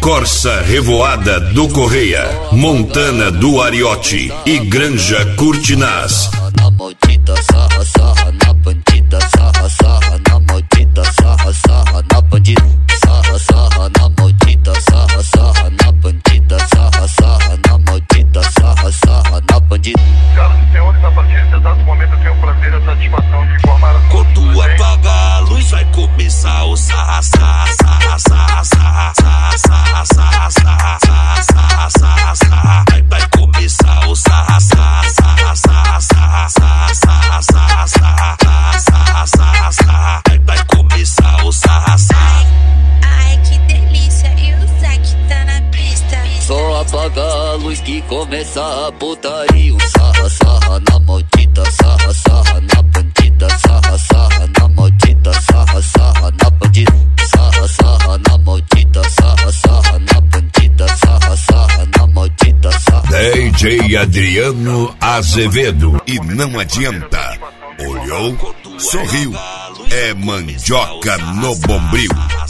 Corsa Revoada do Correia, Montana do Ariote e Granja Curtinaz. Na maldita sarra, sarra, na bandida, sarra, sarra, na maldita sarra, sarra, na bandida, sarra, sarra, na maldita sarra, sarra, na bandida, sarra, sarra, na maldita sarra, sarra, na bandida. Senhoras e senhores, a partir desse exato momento eu tenho o prazer e a satisfação de informar a todos. Quando apagar a luz vai começar o sarra, sarra, sarra, sarra, sarra, sarra, sarra, sarra, sarra, sarra, sarra. Vai começar o sarra, sarra, sarra, sarra, sarra, sarra, sarra, sarra, sarra, sarra, sarra. Vai começar o sarra, sarra. Ai, que delícia, e o Zack tá na pista. Só apaga a luz que começa a putaria. O sarra, sarra, na maldita sarra, sarra, na bandida, sarra, sarra, na maldita sarra, sarra, na bandida, sarra, sarra, na maldita sarra, sarra, na bandida, sarra, sarra, na maldita sarra. DJ Adriano Azevedo. E não adianta. Olhou, sorriu. É mandioca no bombril.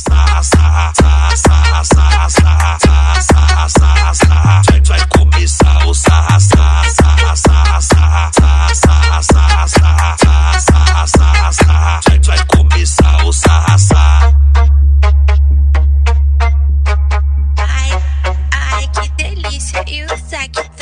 Vai começar o sarra, sarra, sarra, sarra, sarra, sarra, sarra, sarra, sarra, sarra. Vai começar o sarra, sarra. Ai, ai, que delícia, e o Zack